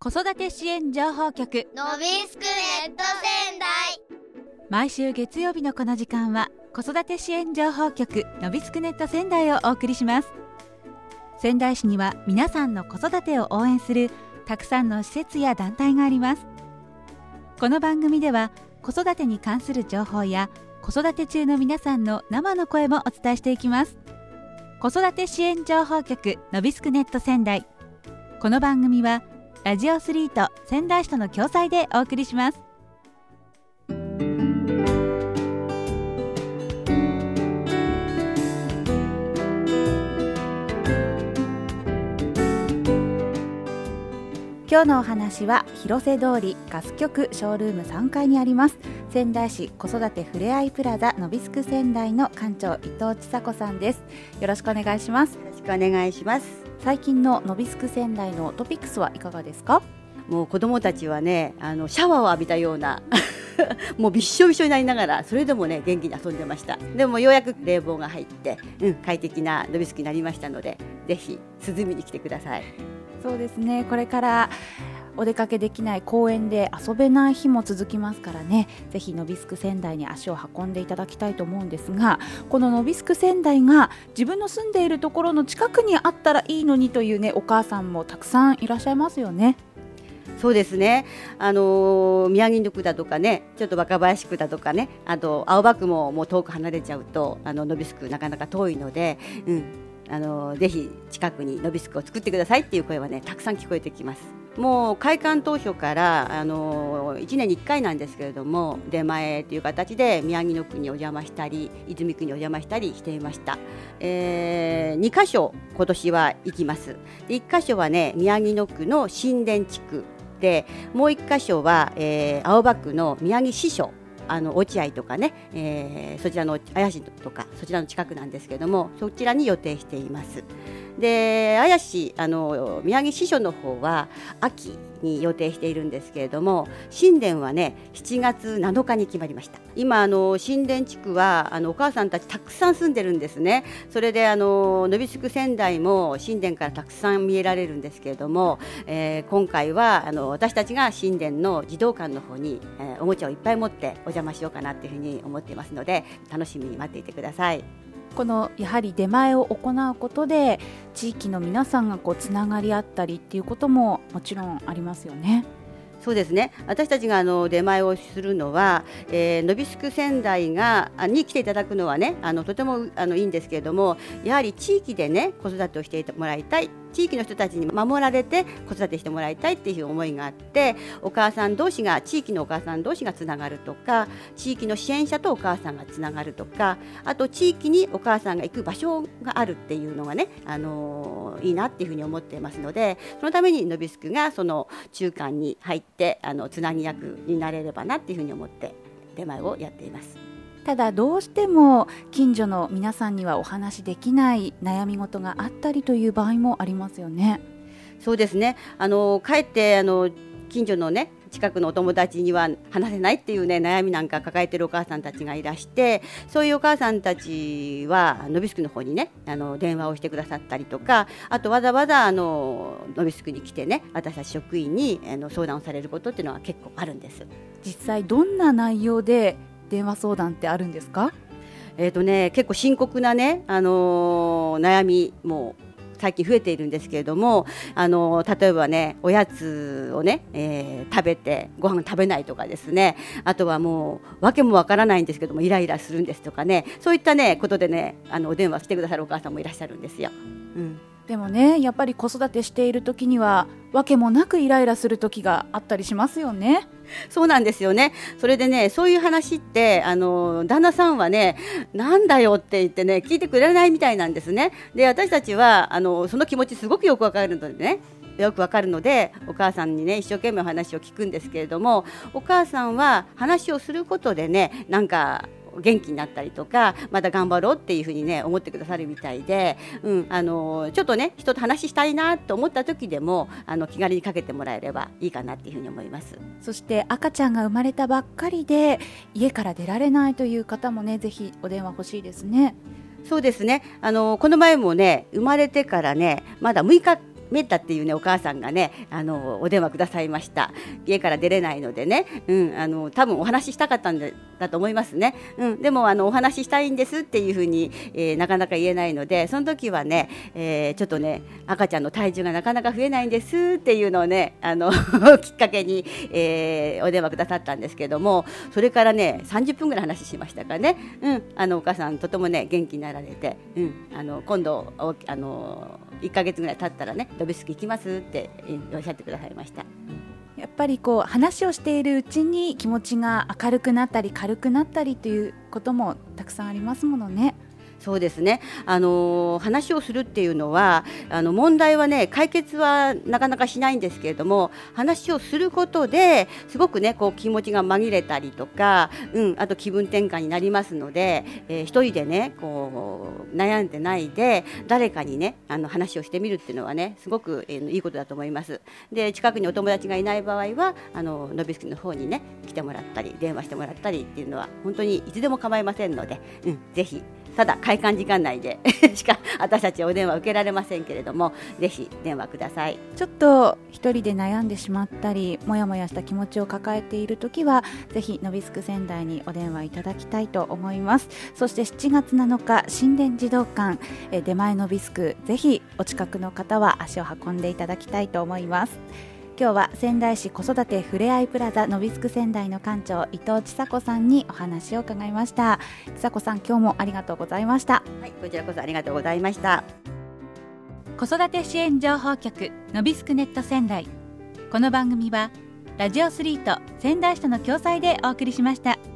子育て支援情報局のびすくネット仙台。 毎週月曜日のこの時間は子育て支援情報局のびすくネット仙台をお送りします。仙台市には皆さんの子育てを応援するたくさんの施設や団体があります。この番組では子育てに関する情報や子育て中の皆さんの生の声もお伝えしていきます。子育て支援情報局のびすくネット仙台。この番組はラジオ3と仙台市との共催でお送りします。今日のお話は広瀬通りガス局ショールーム3階にあります仙台市子育てふれあいプラザのびすく仙台の館長伊藤千佐子さんです。よろしくお願いします。 よろしくお願いします。 最近ののびすく仙台のトピックスはいかがですか？ もう子どもたちはね、シャワーを浴びたようなもうびっしょびしょになりながら、それでもね元気に遊んでました。でもようやく冷房が入って、快適なのびすくになりましたので、ぜひ涼みに来てください。 そうですね、これからお出かけできない公園で遊べない日も続きますからね、ぜひのびすく仙台に足を運んでいただきたいと思うんですが、こののびすく仙台が自分の住んでいるところの近くにあったらいいのにというね、お母さんもたくさんいらっしゃいますよね。 そうですね、宮城野区だとかね、ちょっと若林区だとかね、あと青葉区ももう遠く離れちゃうとのびすくなかなか遠いので、ぜひ近くにのびすくを作ってくださいっていう声はね、たくさん聞こえてきます。もう開館当初から1年に1回なんですけれども、出前という形で宮城野区にお邪魔したり泉区にお邪魔したりしていました。2カ所今年は行きます。で1カ所はね、宮城野区の新田地区で、もう1カ所は、青葉区の宮城支所、落合とかね、そちらの綾市とかそちらの近くなんですけども、そちらに予定しています。で綾市宮城支所の方は秋に予定しているんですけれども、新田はね7月7日に決まりました。今新田地区はお母さんたちたくさん住んでるんですね。それでのびすく仙台も新田からたくさん見えられるんですけれども、今回は私たちが新田の児童館の方に、おもちゃをいっぱい持ってお邪魔しようかなっていうふうに思っていますので、楽しみに待っていてください。 このやはり出前を行うことで地域の皆さんがつながり合ったりっていうことももちろんありますよね。 そうですね、私たちが出前をするのは、のびすく仙台に来ていただくのはね、とてもいいんですけれども、やはり地域でね子育てをしてもらいたい、地域の人たちに守られて子育てしてもらいたいっていう思いがあって、お母さん同士が、地域のお母さん同士がつながるとか、地域の支援者とお母さんがつながるとか、あと地域にお母さんが行く場所があるっていうのがね、いいなっていうふうに思っていますので、そのためにのびすくがその中間に入ってつなぎ役になれればなっていうふうに思って出前をやっています。 ただどうしても近所の皆さんにはお話しできない悩み事があったりという場合もありますよね。 そうですね、かえって近所のね近くのお友達には話せないっていうね悩みなんか抱えているお母さんたちがいらして、そういうお母さんたちはのびすくの方にね電話をしてくださったりとか、あとわざわざのびすくに来てね、私たち職員に相談をされることっていうのは結構あるんです。 実際どんな内容で電話相談ってあるんですか？ 結構深刻なね、悩みも最近増えているんですけれども、例えばねおやつをね、食べてご飯食べないとかですね、あとはもう訳もわからないんですけどもイライラするんですとかね、そういったねことでねお電話してくださるお母さんもいらっしゃるんですよ。 でもね、やっぱり子育てしている時には訳もなくイライラする時があったりしますよね。 そうなんですよね。それでね、そういう話って旦那さんはね、なんだよって言ってね聞いてくれないみたいなんですね。で私たちはその気持ちすごくよくわかるのでお母さんにね一生懸命お話を聞くんですけれども、お母さんは話をすることでね、なんか元気になったりとか、また頑張ろうっていうふうにね思ってくださるみたいで、ちょっとね人と話したいなと思った時でも気軽にかけてもらえればいいかなっていうふうに思います。 そして赤ちゃんが生まれたばっかりで家から出られないという方もね、ぜひお電話欲しいですね。 そうですね、この前もね生まれてからねまだ6日メッタっていうねお母さんがねお電話くださいました。家から出れないのでね、多分お話ししたかったんだと思いますね。でもお話ししたいんですっていうふうに、なかなか言えないので、その時はね、ちょっとね赤ちゃんの体重がなかなか増えないんですっていうのをねきっかけに、お電話くださったんですけども、それからね30分ぐらい話しましたからね、お母さんとてもね元気になられて、今度1ヶ月ぐらい経ったらねノビスク行きますっておっしゃってくださいました。 やっぱり話をしているうちに気持ちが明るくなったり軽くなったりということもたくさんありますものね。 そうですね、話をするっていうのは問題はね解決はなかなかしないんですけれども、話をすることですごくね気持ちが紛れたりとか、あと気分転換になりますので、一人でね悩んでないで誰かにね話をしてみるっていうのはねすごく、いいことだと思います。で近くにお友達がいない場合はノビスクの方にね来てもらったり電話してもらったりっていうのは本当にいつでも構いませんので、ぜひただ開館時間内でしか私たちお電話受けられませんけれども、ぜひ電話ください。 ちょっと一人で悩んでしまったりもやもやした気持ちを抱えているときはぜひノビスク仙台にお電話いただきたいと思います。そして7月7日神殿児童館出前ノビスク、ぜひお近くの方は足を運んでいただきたいと思います。今日は仙台市子育てふれあいプラザノビスク仙台の館長伊藤千佐子さんにお話を伺いました。千佐子さん、今日もありがとうございました。 はい、こちらこそありがとうございました。 子育て支援情報局ノビスクネット仙台、この番組はラジオ3と仙台市との共催でお送りしました。